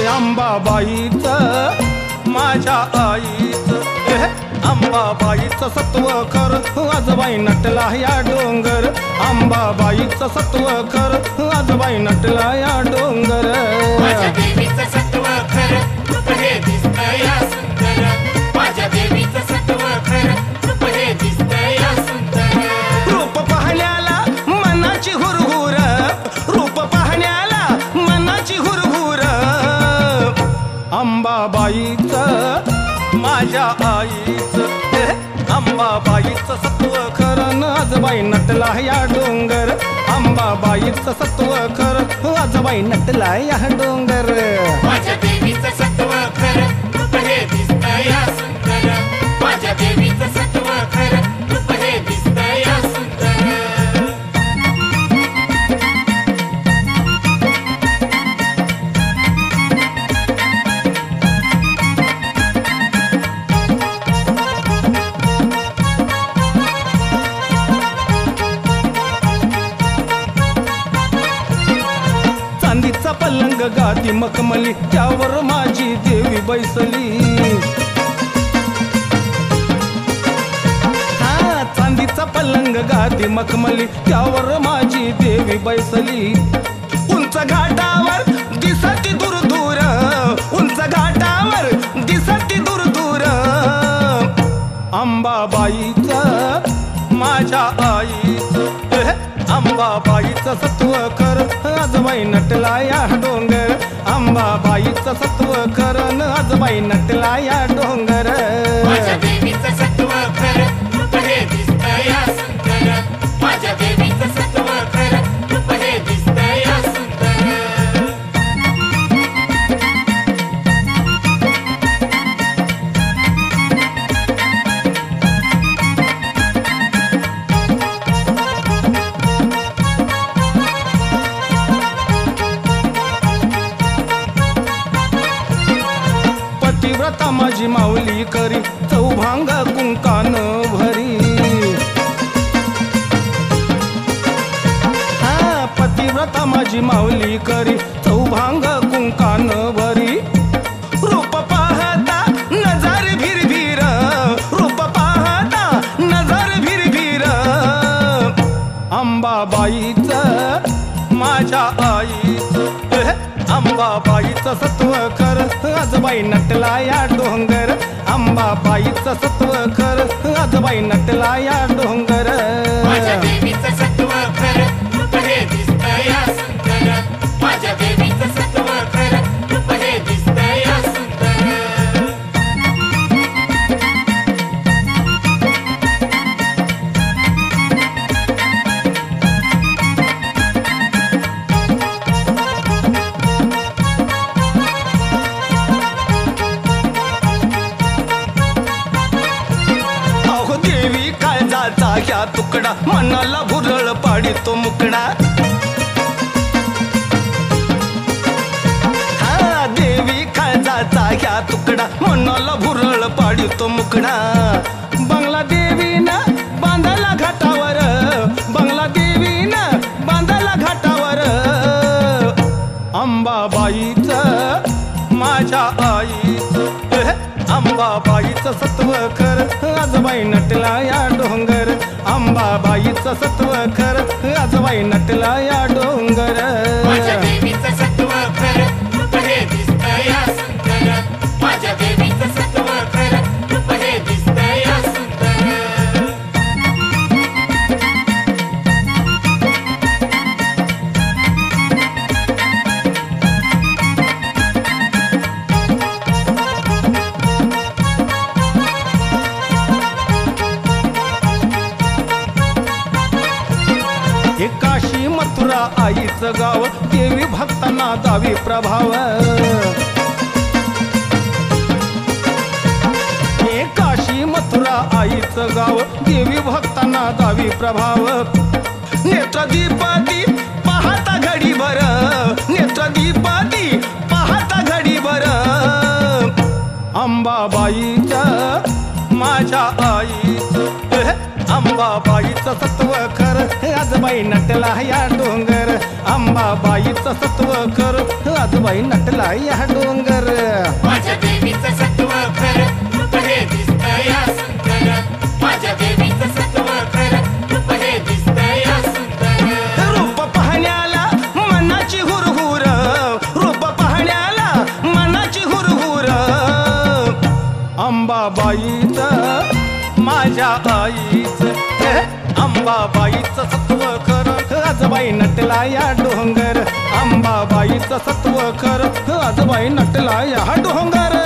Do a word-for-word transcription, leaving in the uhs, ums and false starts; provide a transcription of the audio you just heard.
अंबाबाईचं माझ्या आईचं अंबाबाईचं सत्व खर आजबाई नटला या डोंगर अंबाबाईचं सत्व खर आजबाई नटला या डोंगर माझ्या देवीचं सत्व खरं रूप हे दिसतं या सुंदर माझ्या देवीचं सत्व खरं रूप हे दिसतं या सुंदर रूप पाहण्याला मनाची हुरहुर रूप पाहण्याला मनाची हुरहुर अंबाबाईचं माझ्या आईचं अंबाबाईचं सत्व खरं आजबाई नटला या डोंगर अंबाबाईचं सत्व खरं आजबाई नटला या डोंगर माझ्या देवीचं सत्व खरं रूप हे दिसतं या सुंदर माझ्या देवीचं सत्व खरं रूप हे दिसतं या सुंदर चांदीचा पलंग गादी मखमली त्यावर माझी देवी बैसली हा चांदीचा पलंग गादी मखमली त्यावर माझी देवी बैसली उंच घाटावर दिसती दूर दूर उंच घाटावर दिसती दूर दूर अंबाबाईचं माझ्या आईचं अंबाबाईचं सत्व खर आजबाई नटला या डोंगर अंबाबाईचं सत्व खरं आजबाई नटला या डोंगर माझ्या देवीचं सत्व खरं रूप हे दिसतं या सुंदर माझ्या देवीचं सत्व खरं रूप हे दिसतं या सुंदर पतिव्रता माझी माऊली करी चौभांग कुंकान भरी हा पतिव्रता माझी माऊली करी चौभांग कुंकान भरी रूप पाहता नजर भिरभिर रूप पाहता नजर भिरभिर अंबाबाईचं माझ्या आईचं अंबाबाईचं सत्व खरं आजबाई नटला या डोंगर अंबाबाईचं सत्व खरं आजबाई नटला या डोंगर माझ्या देवीचं सत्व खरं रूप हे दिसतं या सुंदर माझ्या देवीचं सत्व खरं रूप हे दिसतं या सुंदर अहो देवी काळजाचा ह्या तुकडा मनाला भुरळ पाडितो मुकडा हा देवी काळजाचा ह्या तुकडा मनाला भुरळ पाडितो मुकडा बंगला देवीनं बांधाला घाटावर बंगला देवीनं बांधाला घाटावर अंबाबाईचं माझ्या आईचं अंबाबाईचं सत्व खरं आजबाई नटला या डोंगर अंबाबाईचं सत्व खरं आजबाई नटला या डोंगर माझ्या देवीचं सत्व खरं रूप हे दिसतं या सुंदर माझ्या देवीचं सत्व खरं रूप हे दिसतं या सुंदर हे काशी मथुरा आईचं गाव देवी भक्तांना दावी प्रभाव हे काशी मथुरा आईचं गाव देवी भक्तांना दावी प्रभाव नेत्रदीपाती पाहता घडीभर नेत्रदीपाती पाहता घडीभर अंबाबाईचं माझ्या आईचं अंबा अंबाबाईचं सत्व खर आजबाई नटला या डोंगर अंबाबाईचं सत्व खर आजबाई नटला या डोंगर माझ्या देवीचं सत्व खरं रूप हे दिसतं या सुंदर माझ्या देवीचं सत्व खरं रूप हे दिसतं या सुंदर रूप पाहण्याला मनाची हुरहुर रूप पाहण्याला मनाची हुरहुर अंबाबाईचं माझ्या आईचं हे, अंबाबाईचं सत्व खरं आजबाई नटला या डोंगर अंबाबाईचं सत्व खरं आजबाई नटला या डोंगर